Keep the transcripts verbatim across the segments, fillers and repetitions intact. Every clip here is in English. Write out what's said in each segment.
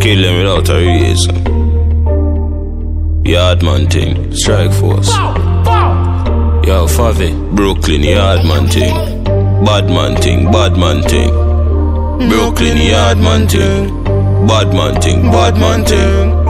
Kill them without a reason. Yardman thing, strike force. Yo, Favi, Brooklyn, Yardman thing. Badman thing, badman thing. Brooklyn, Yardman thing. Badman thing, badman thing.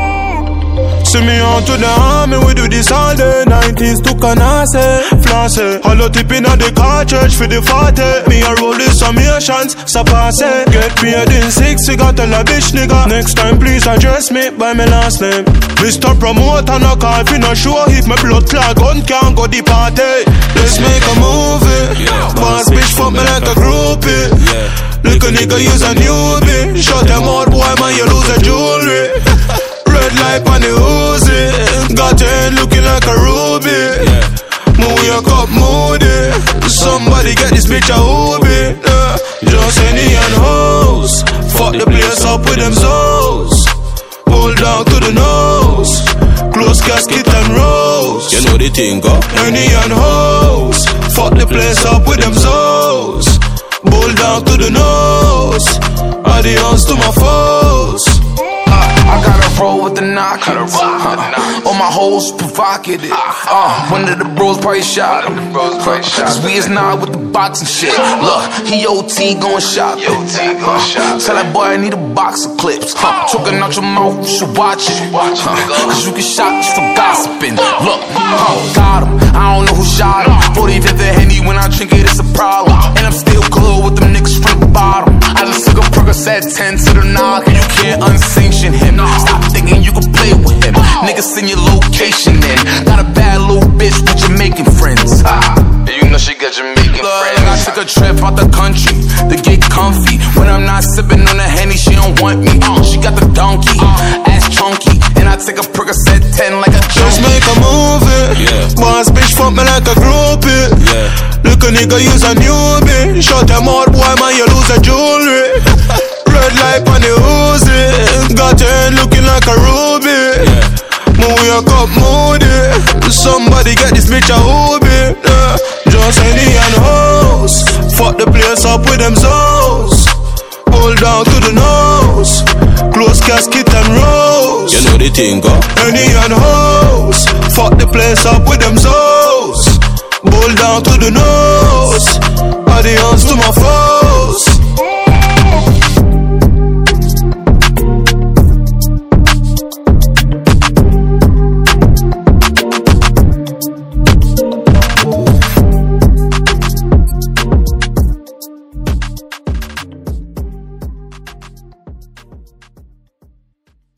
See me on to the army, we do this all day. Nineties to Canase, Flanse. Hollow tip in the car, church for the forty. Me a roll this summations, sapase. Get paid in six, we got a la bitch nigga. Next time please address me by my last name. Mister Promoter, no call for no show. If my blood clot gun can't go the party. Let's make a movie. Yeah, boss bitch fuck me like a groupie. Yeah. Little nigga use a newbie. Shut them out boy man, you lose a jewelry. Red light on the Uzi. Got your head looking like a ruby. Yeah. Move your cup moody. Somebody get this bitch a hoobie. Yeah. Just any and hoes. Fuck the place up with them zoes. Hold down to the nose. Close casket and rose. You know the thing go. Any and hoes. Fuck the place up with them zoes. Hold down to the nose. Adios to my foes. I gotta roll with the knock. Uh, all my hoes provocative. Uh, one of the bros probably shot him. Cause we is not with the boxing shit. Look, he O T going shopping. Uh, tell that boy I need a box of clips. Uh, talking out your mouth, you should watch it. Uh, Cause you get shot just for gossiping. Look, uh, got him. I don't know who shot him. forty-fifth of Henny, when I drink it, it's a problem. And I'm still good with them niggas from the bottom. I just took a Percocet ten to the knock, and you can't unsanction him. Stop thinking you can play with him. Niggas send your location in. Got a bad little bitch with Jamaican friends. Ah, you know she got Jamaican Look, friends. I took a trip out the country to get comfy. When I'm not sipping on the Henny, she don't want me. Uh, she got the donkey, uh, ass chunky. And I take a Percocet ten like a junkie. Just make a movie. Yeah. Boss bitch fuck me like a groupie. Yeah. Little nigga use a newbie. Shut them out boy man, you lose a jewelry. Red light on the Uzi. Got your head looking like a ruby. Yeah. Move your cup moody. Somebody get this bitch a hoobie. Yeah. Just any and hoes. Fuck the place up with them zoes. Hold down to the nose. Close casket and rose. You know the thing go. Any and hoes. Fuck the place up with them zoes. Hold down to the nose. Adios to my foes.